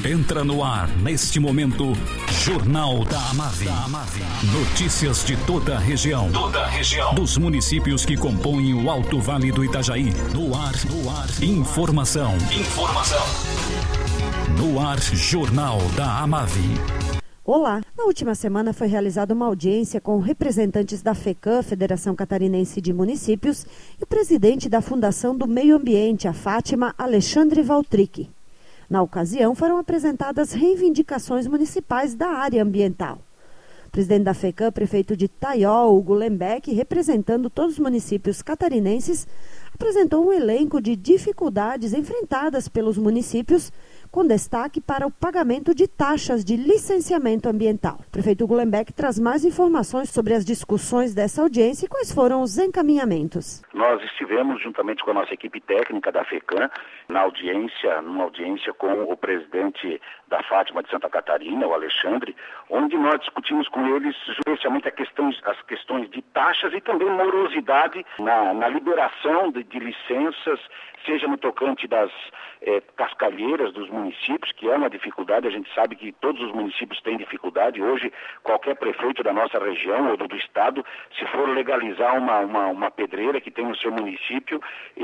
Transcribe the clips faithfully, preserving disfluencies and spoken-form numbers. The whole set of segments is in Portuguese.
Entra no ar, neste momento, Jornal da Amave. Notícias de toda a região. Toda a região. Dos municípios que compõem o Alto Vale do Itajaí. No ar, no ar. Informação. Informação. No ar, Jornal da Amave. Olá! Na última semana foi realizada uma audiência com representantes da FECAM, Federação Catarinense de Municípios, e o presidente da Fundação do Meio Ambiente, a Fátima, Alexandre Valtric. Na ocasião, foram apresentadas reivindicações municipais da área ambiental. O presidente da FECAM, prefeito de Taió, Hugo Lembeck, representando todos os municípios catarinenses, apresentou um elenco de dificuldades enfrentadas pelos municípios, com destaque para o pagamento de taxas de licenciamento ambiental. O prefeito Hugo Lembeck traz mais informações sobre as discussões dessa audiência e quais foram os encaminhamentos. Nós estivemos, juntamente com a nossa equipe técnica da FECAM, na audiência, numa audiência com o presidente da Fátima de Santa Catarina, o Alexandre, onde nós discutimos com eles especialmente a questões, as questões de taxas e também morosidade na, na liberação de, de licenças, seja no tocante das eh, cascalheiras dos municípios, que é uma dificuldade. A gente sabe que todos os municípios têm dificuldade. Hoje, qualquer prefeito da nossa região ou do, do estado, se for legalizar uma, uma, uma pedreira que tem no seu município,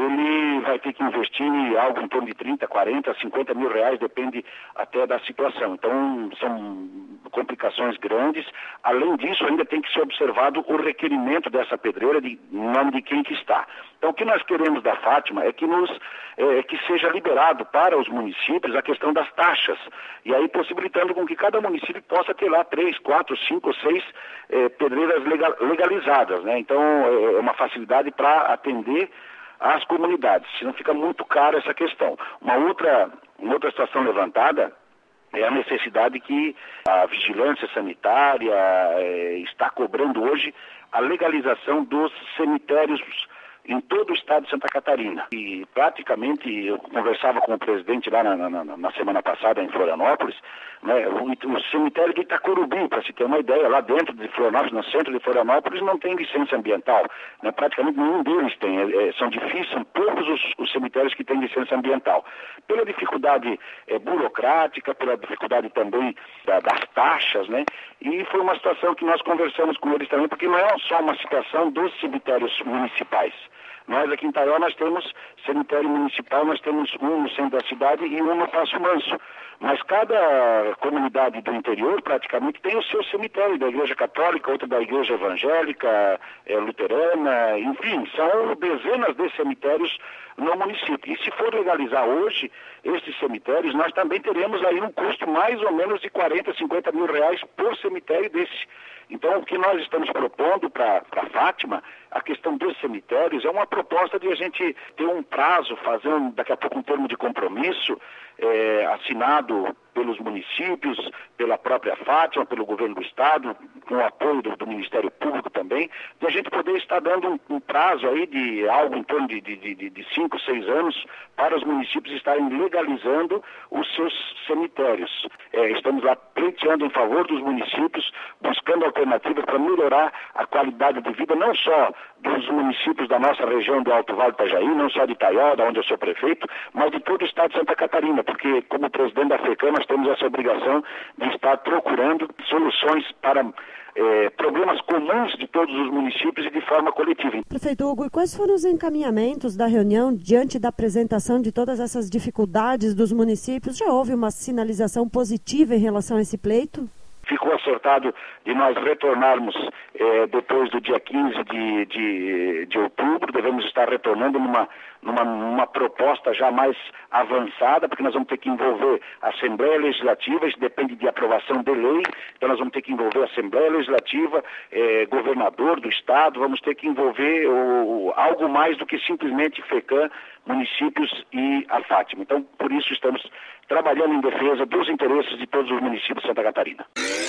ele vai ter que investir algo em torno de trinta, quarenta, cinquenta mil reais, depende até da situação. Então, são complicações grandes. Além disso, ainda tem que ser observado o requerimento dessa pedreira, de, em nome de quem que está. Então, o que nós queremos da Fátima é que, nos, é, que seja liberado para os municípios a questão das taxas, e aí possibilitando com que cada município possa ter lá três, quatro, cinco, seis é, pedreiras legal, legalizadas, né? Então, é uma facilidade para atender às comunidades, senão fica muito caro essa questão. Uma outra, uma outra situação levantada é a necessidade que a vigilância sanitária é, está cobrando hoje a legalização dos cemitérios em todo o estado de Santa Catarina. E praticamente, eu conversava com o presidente lá na, na, na semana passada em Florianópolis, né, o, o cemitério de Itacorubi, para se ter uma ideia, lá dentro de Florianópolis, no centro de Florianópolis, não tem licença ambiental. Né, praticamente nenhum deles tem. É, é, são difíceis, são poucos os, os cemitérios que têm licença ambiental. Pela dificuldade é, burocrática, pela dificuldade também da, das taxas, né? E foi uma situação que nós conversamos com eles também, porque não é só uma situação dos cemitérios municipais. Nós aqui em Taió, nós temos cemitério municipal, nós temos um no centro da cidade e um no Passo Manso. Mas cada comunidade do interior praticamente tem o seu cemitério, da Igreja Católica, outro da Igreja Evangélica, é, Luterana, enfim, são dezenas de cemitérios no município. E se for legalizar hoje esses cemitérios, nós também teremos aí um custo mais ou menos de quarenta, cinquenta mil reais por cemitério desse. Então, o que nós estamos propondo para a Fátima, a questão dos cemitérios, é uma proposta de a gente ter um prazo, fazer um, daqui a pouco um termo de compromisso é, assinado pelos municípios, pela própria Fátima, pelo governo do estado, com o apoio do, do Ministério Público também, de a gente poder estar dando um, um prazo aí de algo em torno de, de, de, de cinco, seis anos para os municípios estarem legalizando os seus cemitérios. É, estamos lá pleiteando em favor dos municípios, buscando alternativas para melhorar a qualidade de vida, não só dos municípios da nossa região do Alto Vale do Itajaí, não só de Taió, da onde eu sou prefeito, mas de todo o estado de Santa Catarina, porque como presidente da FECAM nós temos essa obrigação de estar procurando soluções para é, problemas comuns de todos os municípios e de forma coletiva. Prefeito Hugo, e quais foram os encaminhamentos da reunião diante da apresentação de todas essas dificuldades dos municípios? Já houve uma sinalização positiva em relação a esse pleito? Ficou acertado de nós retornarmos eh, depois do dia quinze de, de, de outubro, devemos estar retornando numa, numa, numa proposta já mais avançada, porque nós vamos ter que envolver a Assembleia Legislativa, isso depende de aprovação de lei, então nós vamos ter que envolver a Assembleia Legislativa, eh, governador do estado, vamos ter que envolver o, algo mais do que simplesmente FECAM, municípios e a Fátima. Então, por isso estamos trabalhando em defesa dos interesses de todos os municípios de Santa Catarina.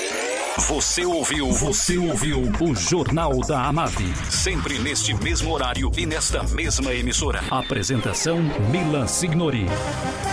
Você ouviu, você ouviu o Jornal da Amave, sempre neste mesmo horário e nesta mesma emissora. Apresentação Milan Signori.